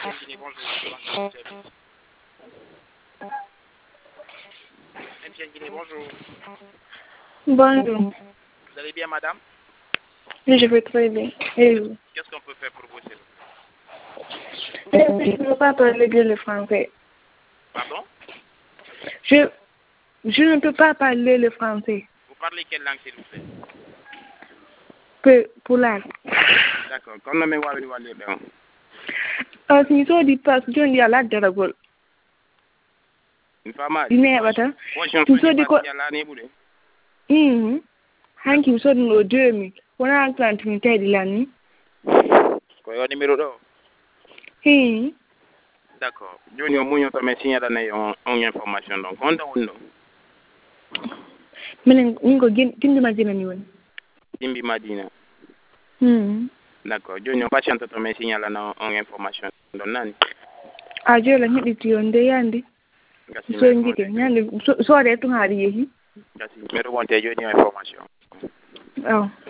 Guinée, bonjour. MTN Guinée, bonjour. Bonjour. Vous allez bien, madame? Oui, je vais très bien. Et vous? Qu'est-ce qu'on peut faire pour vous, s'il vous plaît? Je ne peux pas parler bien le français. Pardon? Je ne peux pas parler le français. Vous parlez quelle langue, s'il vous plaît? Pulaar. D'accord. Comme nous m'avons dit, si so di pas jon ya la daragol. Infama. Ine bata. Si so di ko hanki so no 2000. Wona account mi tedi lani. Ko yo numéro do. D'accord. Joni o munyo to me signala na on information donc on do no. Menen ngo gindi Madina ni won. Gimbi Madina. D'accord. Joni o patiente to me signala na on information don nani. Ajo la ngidi ti on de yandi. So ngike nyande so de to ngari yehi. Gasi mero wonte joni o information. Oh.